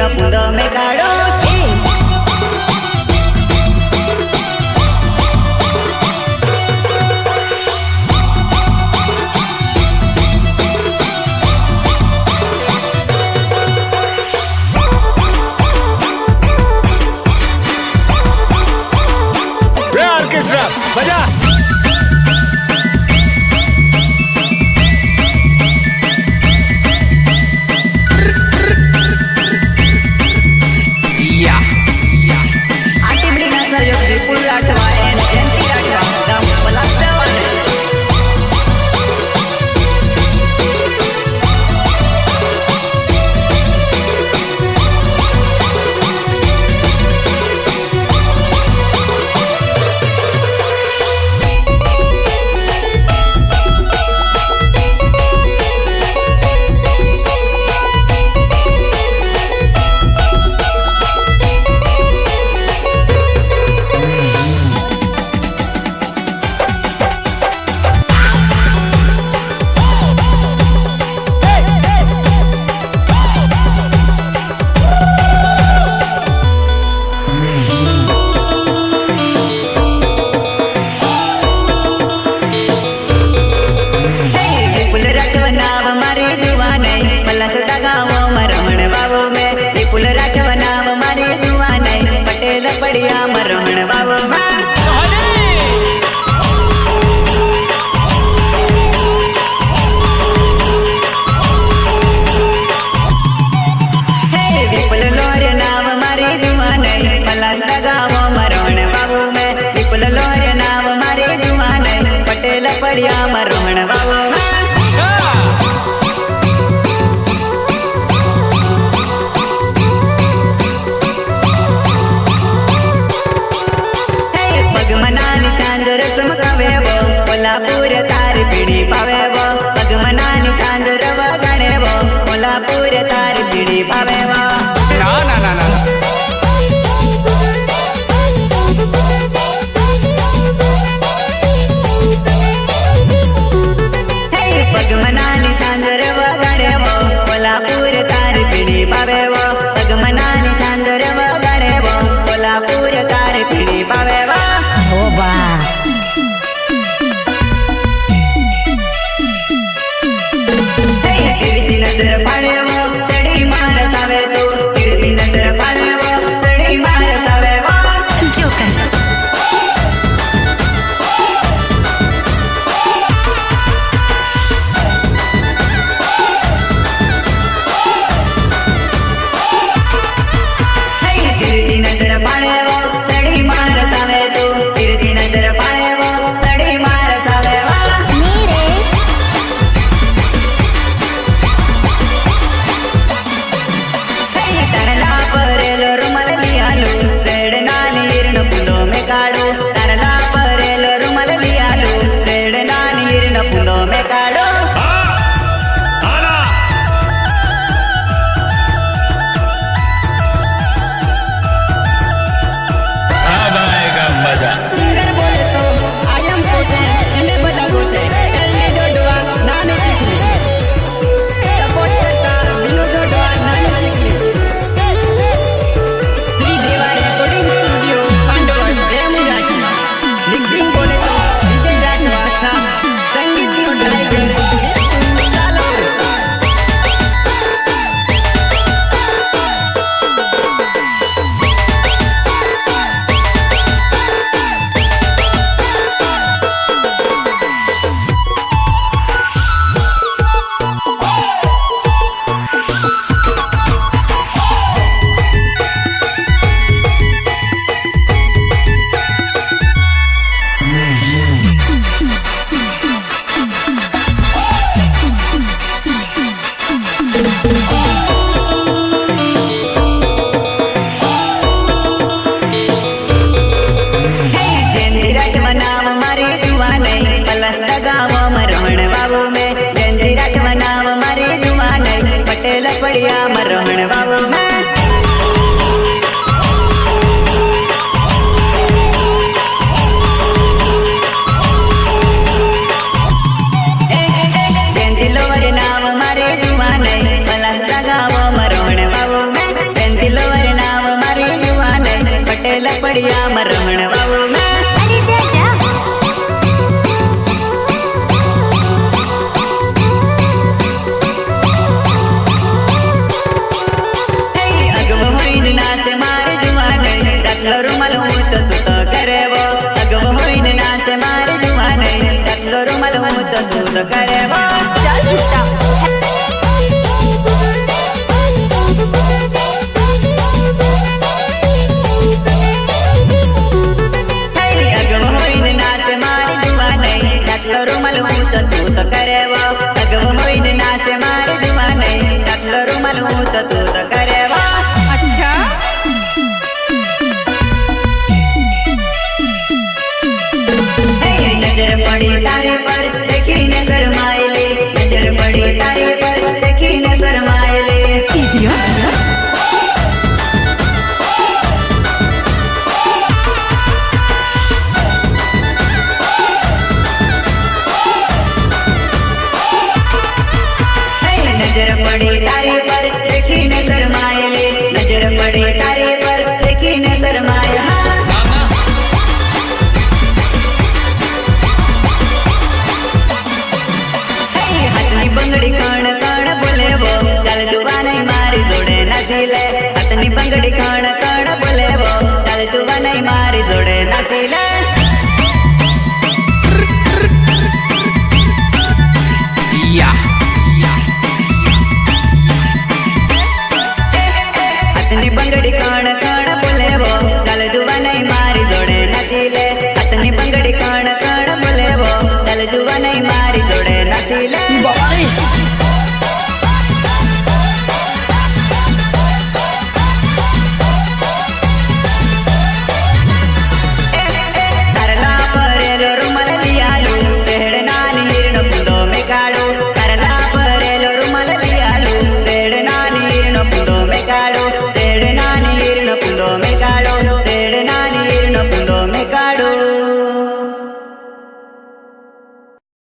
पुंदो में काढ़ो बजा। झोपड़िया में रमण बाबू में अरे जा जा अगव होइन ना से मार जुआने रखलो रुमाल हूँ तो तू तो करे वो अगव होइन ना से मार जुआने रखलो रुमाल हूँ तो तू तो करे वो चल झूठा रुमाल हूँ तो तू तो करे वो अगव होइन ना से मार जुआने रखलो रुमाल हूँ तो तू तो करे वो अच्छा नजर पड़ी तारे पर देखी न शर्माएले नजर पड़ी तारे पर देखी न शर्माएले नजर पड़ी तारे पर देखी न शर्माएले नजर पड़ी तारे पर देखी न शर्माए हाथनी बंगड़ी कण कण बोले वो गल जुबाने मारी जोड़े नसीले हाथनी बंगड़ी कण